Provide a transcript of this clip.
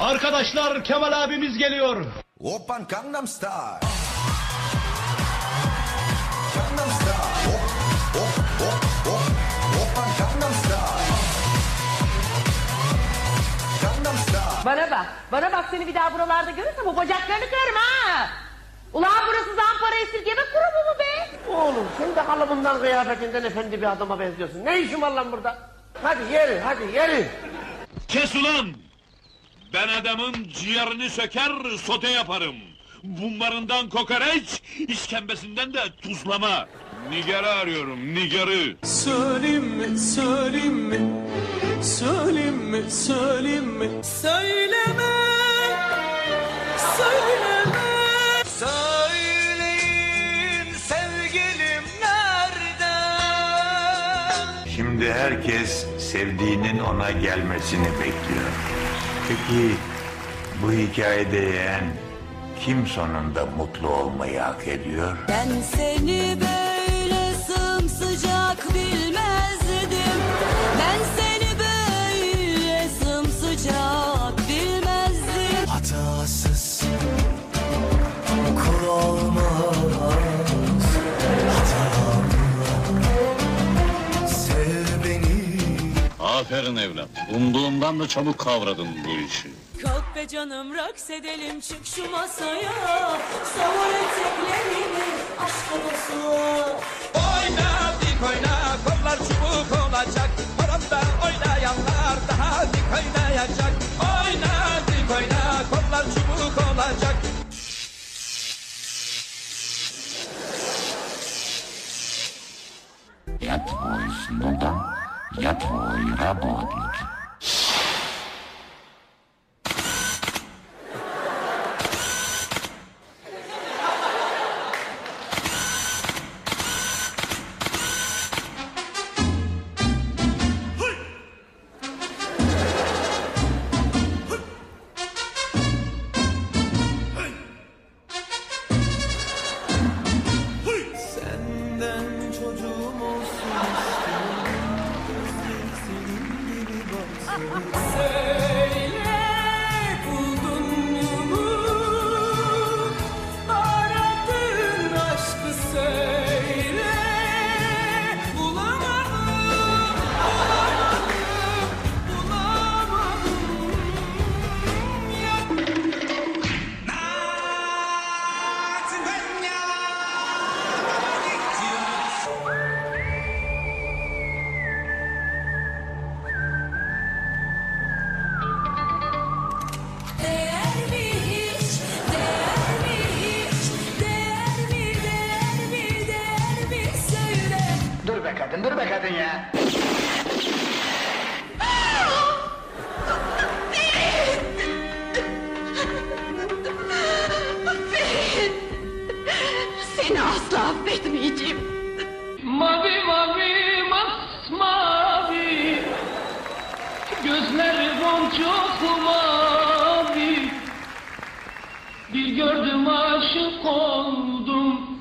Arkadaşlar, Kemal abimiz geliyor. Oppan Gangnam Style. Gangnam Style. Hop hop hop hop. Oppan Gangnam Style. Gangnam Style. Bana bak seni bir daha buralarda görürsem o bacaklarını kırarım ha. Ulan burası zampara esirgeme kurumu mu be? Oğlum sen de kalıbından kıyafetinden efendi bir adama benziyorsun. Ne işin var lan burada? Hadi yeri. Kes ulan! Ben adamın ciğerini söker, sote yaparım. Bumbarından kokoreç, işkembesinden de tuzlama. Nigar'ı arıyorum, Nigar'ı. Söyleyeyim mi? Söyleme. Söyleyin sevgilim nerede? Şimdi herkes sevdiğinin ona gelmesini bekliyor. Peki bu hikayede yeğen kim sonunda mutlu olmayı hak ediyor? Ben seni böyle sımsıcak bilmezdim. Ben seni böyle sımsıcak bilmezdim. Hatasız kul olmaz. Sev beni. Aferin evlat, umduğumdan da çabuk kavradın bu işi. Kalk be canım raks edelim çık şu masaya. Savur eteklerini aşka basıla. Oyna dik oyna kollar çubuk olacak. Paramda oynayanlar daha dik oynayacak. Oyna dik oyna kollar çubuk olacak. Я твой слуга, я твой работник. Senden çocuğum olsun istiyorum. Gözleri senin gibi baksın. Söyle buldun mu? Aradığın aşkı söyle. Bulamadım. Değer mi hiç? Değer mi hiç? Değer mi söyle. Dur be kadın ya. Seni asla affetmeyeceğim. Mavi masmavi, gözleri boncuklu mavi. Bir gördüm aşık oldum.